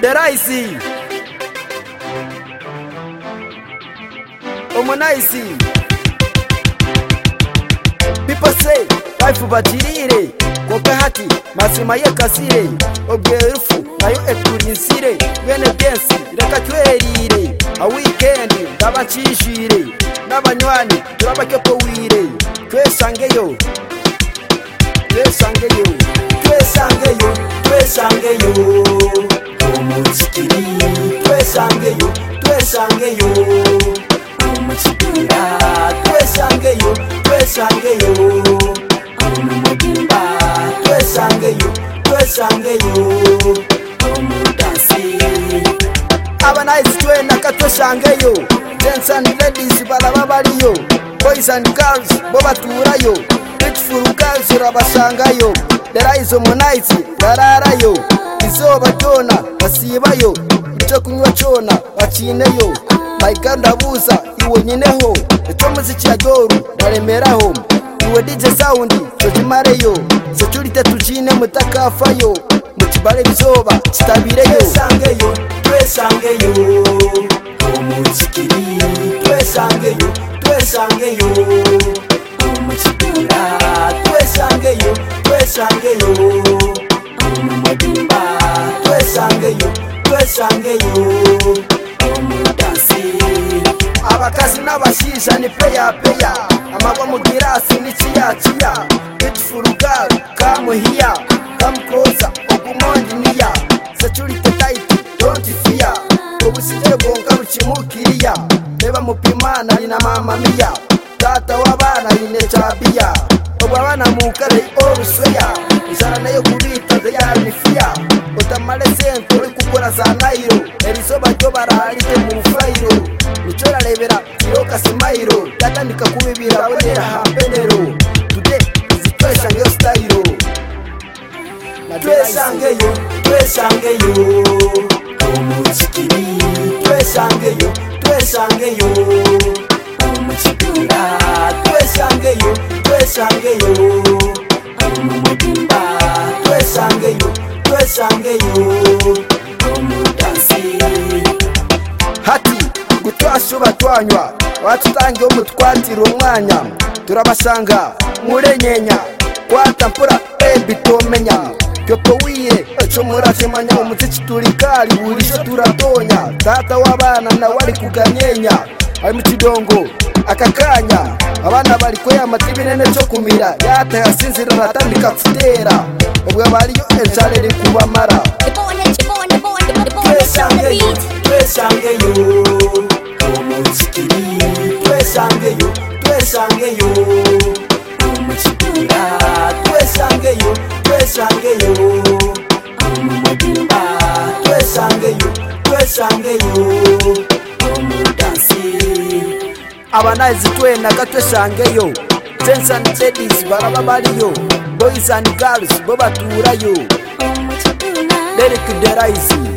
The Rise Harmonize. People say life bagirire koka hati masima ye kasire obwerufu nayo ekurinsire bene dance reka twerire a weekend ndabacishire n'abanywani turabakepo wire twesangeyo umuzikiri twesangeyo umuzikira twesangeyo umugimba twesangeyo umudansi Harmonize twena katwesangeyo gents and ladies balaba baliyo boys and girls bo baturayo beautiful girls urabasangayo The Rise Harmonize bararayo izoba cyona basibayo icyo kunywa cyona bacineyo Maiganda buza iwe nyeneho icyo muziki ya doru baremeraho iwe DJ Sound cyojimareyo security tujine mutakafayo mukibare bizoba kitabireyo twesangeyo umuzikiri twesangeyo umuzikira twesangeyo umugimba twesangeyo umudansi abakazi n'abashisha ni peya amagwa mu girasi ni ciya beautiful girl come here come closer okumondi niya security tight don't fear obusije bonga ruchimukiriya reba mupimana ni na mama mia tata wabana ni chabia obwana mukare orusweya izara nayo kubita ya mifia utamale sento kukora za nairo erisoba cyo bararite mu fayiro nicora lebera tiroka simairo yatandika kubibira bonera hambenero today zitwesangeyo style twesangeyo umuzikiri twesangeyo umuzikira twesangeyo umugimba twesangeyo umudansi hati gutwashuba twanywa watutangiye umutwatira umwanya turabasanga murenyenya kwatampura bitomenya cyopo wire cyo murasemanya umuziki turikari burisho turatonya tata wabana na wari kuganyenya ari mu kidongo akakanya abana bari ko yamatibinene cyo kumira yata yasinzira natandika kutera ubwo bariyo enjale kubamara twesangeyo umuzikiri twesangeyo umuzikira twesangeyo umugimba twesangeyo umudansi Harmonize twena katwesangeyo gents and ladies baraba baliyo boys and girls bo baturayo Derek The Rise